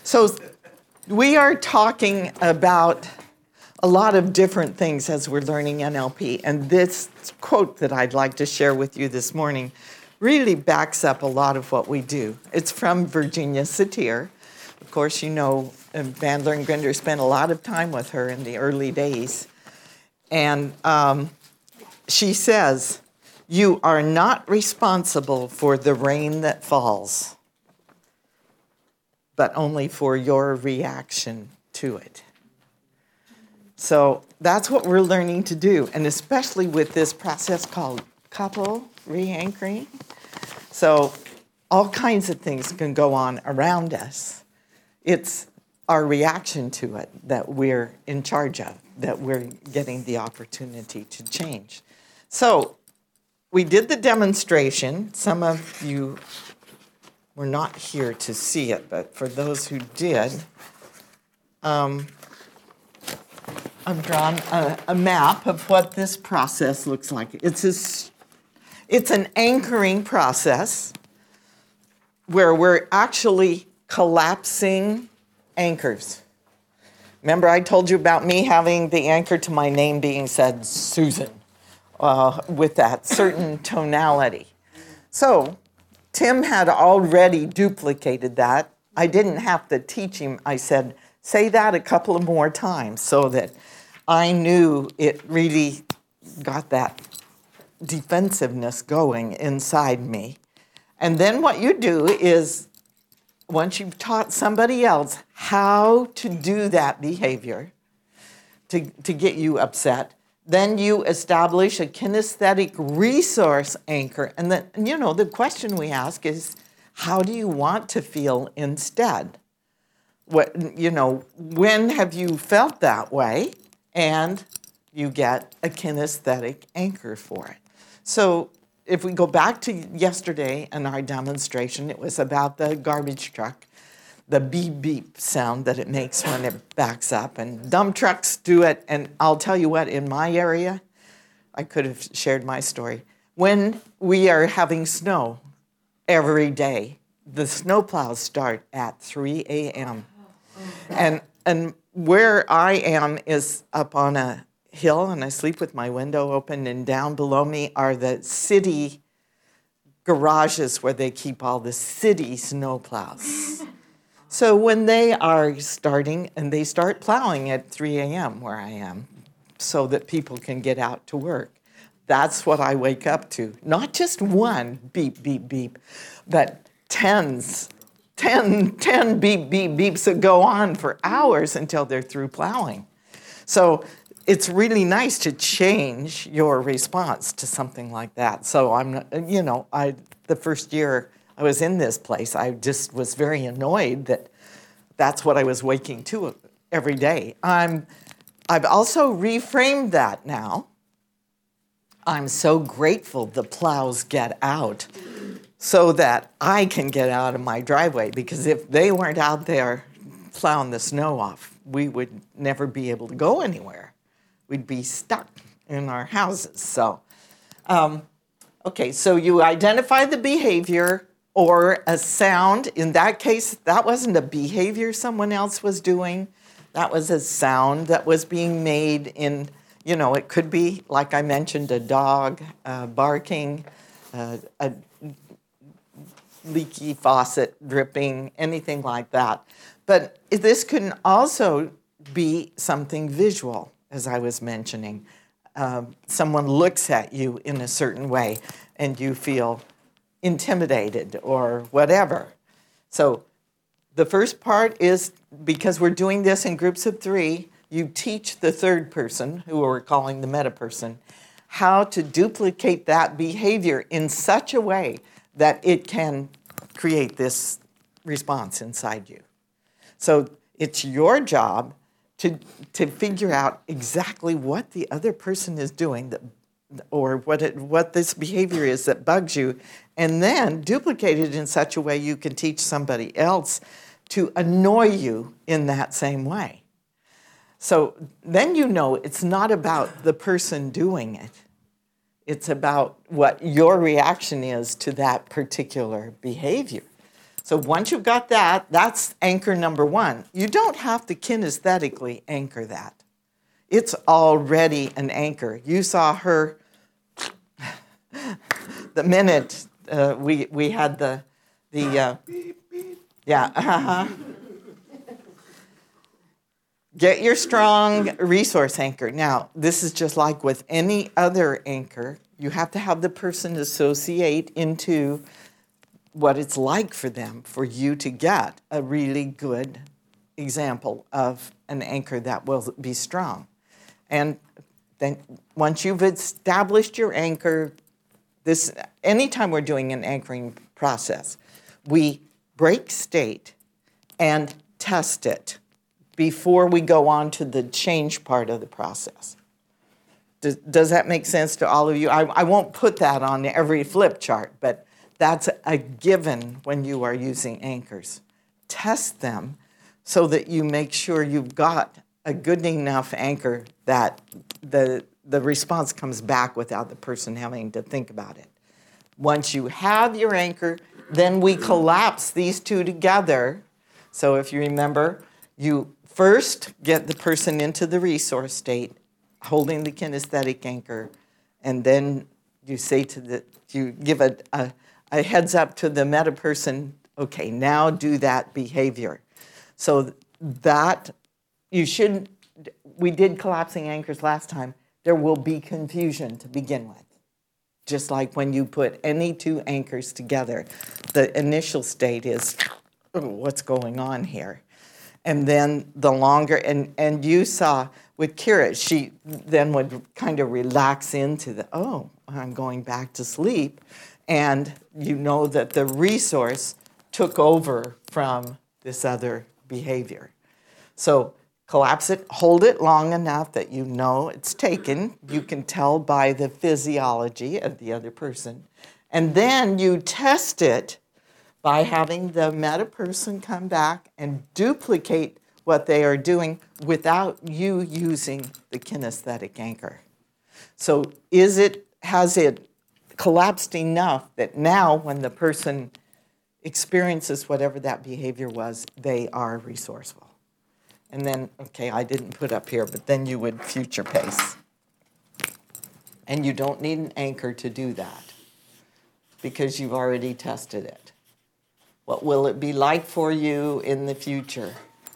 So we are talking about a lot of different things as we're learning NLP. And this quote that I'd like to share with you this morning really backs up a lot of what we do. It's from Virginia Satir. Of course, you know, Bandler and Grinder spent a lot of time with her in the early days. And she says, "You are not responsible for the rain that falls, but only for your reaction to it." So that's what we're learning to do, and especially with this process called couple re-anchoring. So all kinds of things can go on around us. It's our reaction to it that we're in charge of, that we're getting the opportunity to change. So we did the demonstration. Some of you were not here to see it, but for those who did, I've drawn a map of what this process looks like. It's an anchoring process where we're actually collapsing anchors. Remember I told you about me having the anchor to my name being said Susan, with that certain tonality. So Tim had already duplicated that. I didn't have to teach him. I said, say that a couple of more times so that I knew it really got that defensiveness going inside me. And then what you do is, once you've taught somebody else how to do that behavior to get you upset, then you establish a kinesthetic resource anchor. And then, you know, the question we ask is, how do you want to feel instead? What, you know, when have you felt that way? And you get a kinesthetic anchor for it. So if we go back to yesterday and our demonstration, it was about the garbage truck, the beep beep sound that it makes when it backs up. And dump trucks do it. And I'll tell you what, in my area, I could have shared my story. When we are having snow every day, the snow plows start at 3 a.m. And where I am is up on a hill, and I sleep with my window open, and down below me are the city garages where they keep all the city snow plows. So when they are starting, and they start plowing at 3 a.m. where I am, so that people can get out to work, that's what I wake up to. Not just one beep, beep, beep, but 10 beep, beep, beeps that go on for hours until they're through plowing. So it's really nice to change your response to something like that. So the first year I was in this place, I just was very annoyed that that's what I was waking to every day. I've also reframed that now. I'm so grateful the plows get out so that I can get out of my driveway, because if they weren't out there plowing the snow off, we would never be able to go anywhere. We'd be stuck in our houses. So, okay, so you identify the behavior or a sound. In that case, that wasn't a behavior someone else was doing. That was a sound that was being made in, it could be, like I mentioned, a dog barking, a leaky faucet dripping, anything like that. But this can also be something visual, as I was mentioning. Someone looks at you in a certain way and you feel intimidated or whatever. So the first part is, because we're doing this in groups of 3, you teach the third person, who we're calling the meta person, how to duplicate that behavior in such a way that it can create this response inside you. So it's your job to figure out exactly what the other person is doing, or what this behavior is that bugs you, and then duplicate it in such a way you can teach somebody else to annoy you in that same way. So then it's not about the person doing it. It's about what your reaction is to that particular behavior. So once you've got that, that's anchor number one. You don't have to kinesthetically anchor that. It's already an anchor. You saw her the minute we had the yeah. Get your strong resource anchor. Now, this is just like with any other anchor. You have to have the person associate into what it's like for them, for you to get a really good example of an anchor that will be strong. And then once you've established your anchor, anytime we're doing an anchoring process, we break state and test it before we go on to the change part of the process. Does that make sense to all of you? I won't put that on every flip chart, but that's a given when you are using anchors. Test them so that you make sure you've got a good enough anchor that the response comes back without the person having to think about it. Once you have your anchor, then we collapse these two together. So if you remember, you first get the person into the resource state, holding the kinesthetic anchor, and then you give a heads up to the meta person, okay, now do that behavior. So that we did collapsing anchors last time. There will be confusion to begin with. Just like when you put any two anchors together, the initial state is, oh, what's going on here? And then the longer, and you saw with Kira, she then would kind of relax into I'm going back to sleep. And you know that the resource took over from this other behavior. So collapse it, hold it long enough that you know it's taken. You can tell by the physiology of the other person. And then you test it by having the meta person come back and duplicate what they are doing without you using the kinesthetic anchor. So has it collapsed enough that now when the person experiences whatever that behavior was, they are resourceful? And then, okay, I didn't put up here, but then you would future pace. And you don't need an anchor to do that because you've already tested it. What will it be like for you in the future?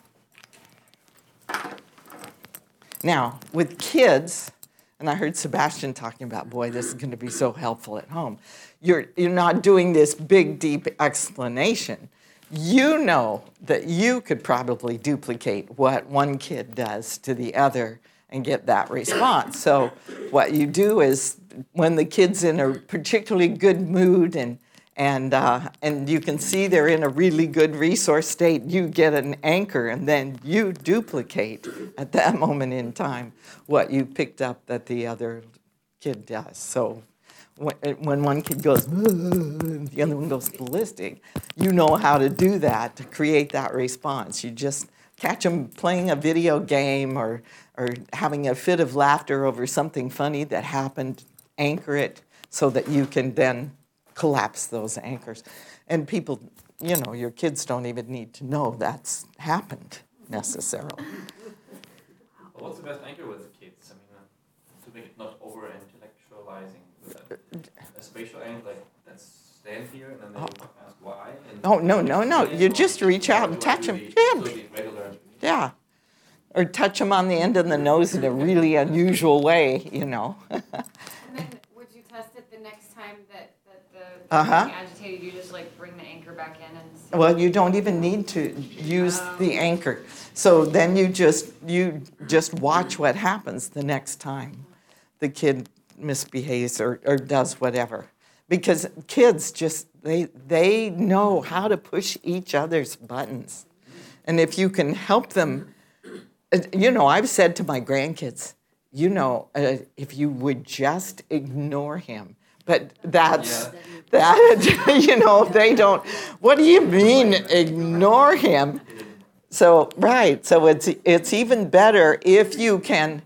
Now, with kids, and I heard Sebastian talking about, boy, this is going to be so helpful at home. You're not doing this big, deep explanation. You know that you could probably duplicate what one kid does to the other and get that response. So what you do is when the kid's in a particularly good mood and you can see they're in a really good resource state, you get an anchor and then you duplicate at that moment in time what you picked up that the other kid does. So when one kid goes, the other one goes ballistic, you know how to do that to create that response. You just catch them playing a video game or having a fit of laughter over something funny that happened, anchor it so that you can then collapse those anchors. And people, your kids don't even need to know that's happened necessarily. Well, what's the best anchor with kids? I mean, to make it not over-intellectualizing. A spatial angle, like, let's stand here and then they will ask why. No. You just reach out and touch them. Yeah. Or touch them on the end of the nose in a really unusual way, And then would you test it the next time that the agitated, you just like bring the anchor back in and see? Well, you don't even need to use the anchor. So then you just watch what happens the next time the kid misbehaves or does whatever. Because kids they know how to push each other's buttons. And if you can help them, I've said to my grandkids, if you would just ignore him. But that, they don't, what do you mean ignore him? So it's even better if you can,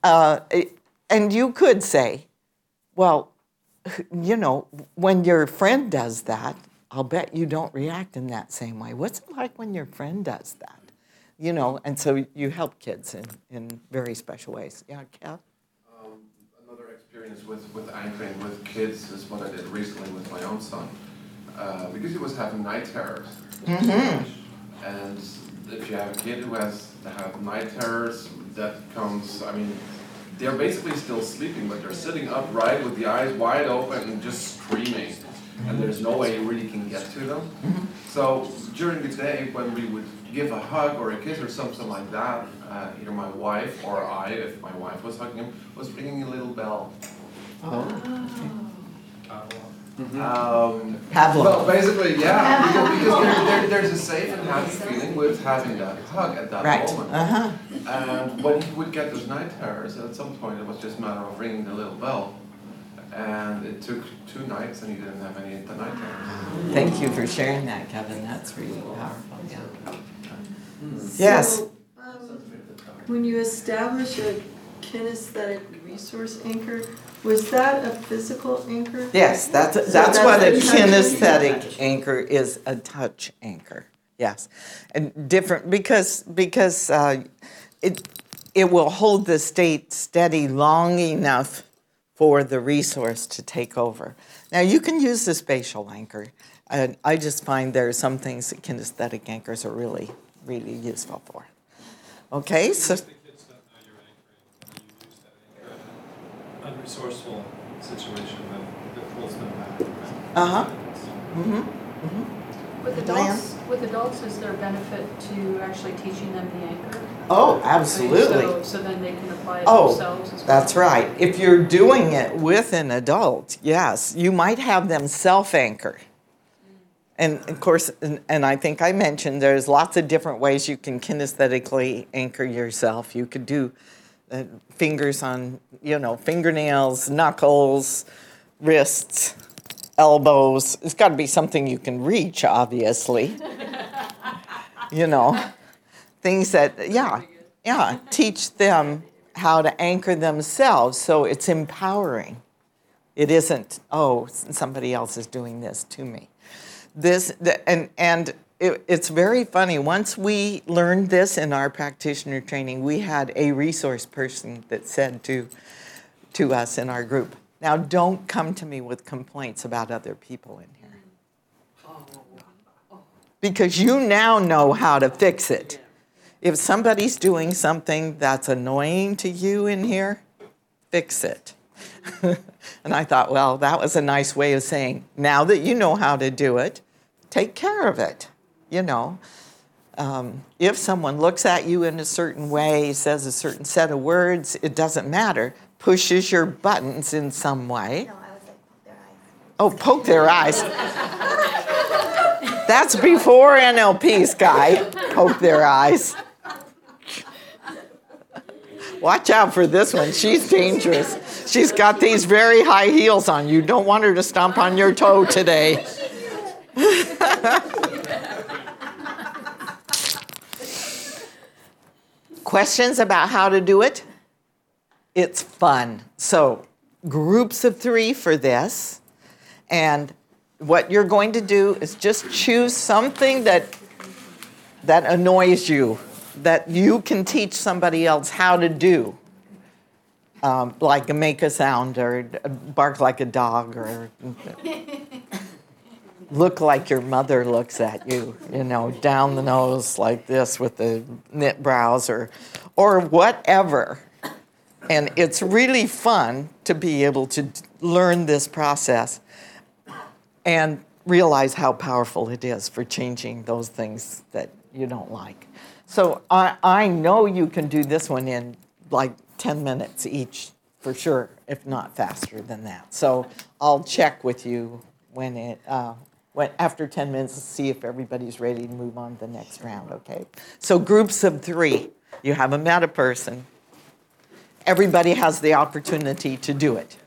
and you could say, well, when your friend does that, I'll bet you don't react in that same way. What's it like when your friend does that? You know, and so you help kids in very special ways. Yeah, Kev? Another experience with anchoring with kids is what I did recently with my own son. Because he was having night terrors. And if you have a kid who has night terrors, that comes, I mean, they're basically still sleeping, but they're sitting upright with the eyes wide open and just screaming. And there's no way you really can get to them. So during the day, when we would give a hug or a kiss or something like that, either my wife or I, if my wife was hugging him, was ringing a little bell. Well, basically, yeah, because there's a safe and happy feeling with having that hug at that moment. And when he would get those night terrors, at some point it was just a matter of ringing the little bell. And it took 2 nights and he didn't have any of the night terrors. Thank you for sharing that, Kevin. That's really powerful. Yeah. Yes. So, when you establish a kinesthetic resource anchor, was that a physical anchor? Yes, that's what a kinesthetic anchor is, a touch anchor. Yes, and different because it will hold the state steady long enough for the resource to take over. Now you can use the spatial anchor. And I just find there are some things that kinesthetic anchors are really, really useful for. Okay, so. The kids don't know you're anchoring, you use that anchor in an unresourceful situation that pulls them back. With adults, is there a benefit to actually teaching them the anchor? Oh, absolutely. So then they can apply it Oh, themselves as well? that's right. If you're doing it with an adult, yes, you might have them self-anchor. And of course, and I think I mentioned there's lots of different ways you can kinesthetically anchor yourself. You could do fingers on, fingernails, knuckles, wrists, elbows. It's got to be something you can reach, obviously. Things that, teach them how to anchor themselves so it's empowering. It isn't, somebody else is doing this to me. It's very funny. Once we learned this in our practitioner training, we had a resource person that said to us in our group, now don't come to me with complaints about other people in here. Because you now know how to fix it. If somebody's doing something that's annoying to you in here, fix it. And I thought, well, that was a nice way of saying, now that you know how to do it, take care of it, If someone looks at you in a certain way, says a certain set of words, it doesn't matter, pushes your buttons in some way. No, I was like, poke their eyes. Oh, poke their eyes. That's before NLP, Sky. Poke their eyes. Watch out for this one. She's dangerous. She's got these very high heels on. You don't want her to stomp on your toe today. Questions about how to do it? It's fun. So, groups of 3 for this. And what you're going to do is just choose something that annoys you, that you can teach somebody else how to do. Like make a sound or bark like a dog or look like your mother looks at you, down the nose like this with the knit brows or whatever. And it's really fun to be able to learn this process and realize how powerful it is for changing those things that you don't like. So I know you can do this one in like 10 minutes each for sure, if not faster than that. So I'll check with you after 10 minutes to see if everybody's ready to move on to the next round, okay? So groups of 3. You haven't met a person. Everybody has the opportunity to do it.